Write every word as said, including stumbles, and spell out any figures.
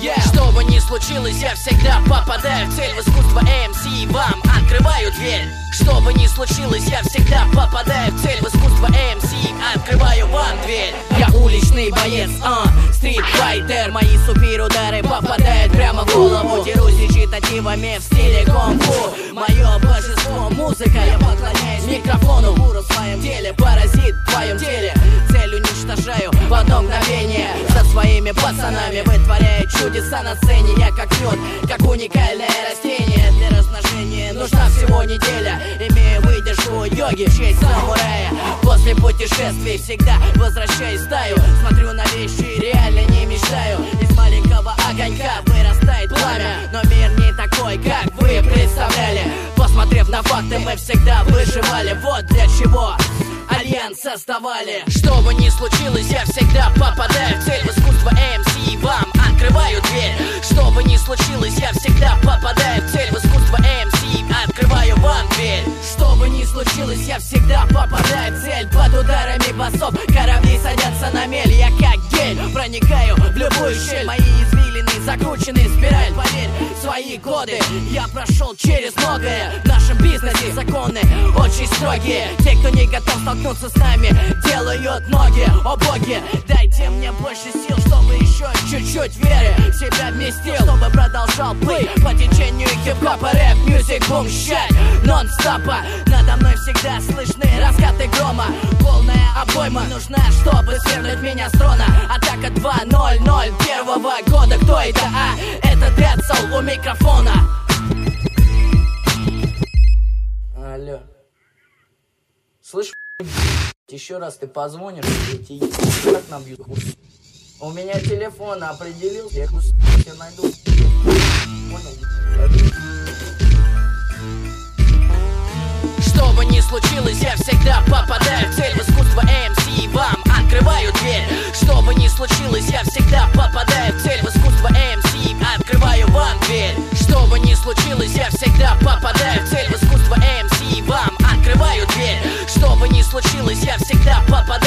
yeah. Что бы ни случилось, я всегда попадаю в цель. В искусство эм си вам открываю дверь. Что бы ни случилось, я всегда попадаю в цель. В искусство эм си открываю вам дверь. Я уличный боец, а, стритфайтер. Мои суперудары попадают прямо в голову. Дерусь речитативами в стиле кунг-фу. Мое божество музыка, я поклоняюсь микрофону. Гуру в своем деле, паразит в твоем теле. Цель уничтожаю в одно мгновение. Со своими пацанами вытворяю чудеса на сцене. Я как мед, как уникальное растение. Для размножения нужна всего неделя. Имею выдержку йоги в честь самурая. После путешествий всегда возвращаюсь в стаю. Смотрю на вещи, реально не мечтаю. Из маленького огонька вырастает пламя. Но мир не такой, как вы представляли. Посмотрев на факты, мы всегда выживали. Вот для чего альянс создавали. Что бы ни случилось, я всегда попадаю в цель. В искусство эм си вам открываю дверь. Что бы ни случилось, я всегда попадаю в цель. В искусство эм си открываю вам дверь. Что бы ни случилось, я всегда попадаю в цель. Под ударами басов корабли садятся на мель. Я как гель проникаю в любую щель. Мои извилины закручены в спираль. Поверь, в свои годы я прошел через многое. В нашем бизнесе законы очень строгие. Те, кто не готов столкнуться с нами, делают ноги. О боги, дайте мне больше сил, чтобы еще чуть-чуть веры в себя вместил, чтобы продолжал плыть по течению хип-хопа, рэп, мьюзик, бум, щать нон-стопа. Надо мной всегда слышны раскаты грома. Полная обойма нужна, чтобы свернуть меня с трона. Атака два ноль ноль первого года. Кто это? А, это Децл у микрофона. Алло. Слышь, еще раз ты позвонишь, я тебе как набью. У меня телефон определил, я тебя найду. Понял? Что бы ни случилось, я всегда попадаю в цель. В искусство эм си вам открываю дверь. Что бы ни случилось, я всегда попадаю в цель. В искусство эм си открываю вам дверь. Что бы ни случилось, я всегда попадаю в цель. В искусство эм си вам открываю дверь. Что бы ни случилось, я всегда попадаю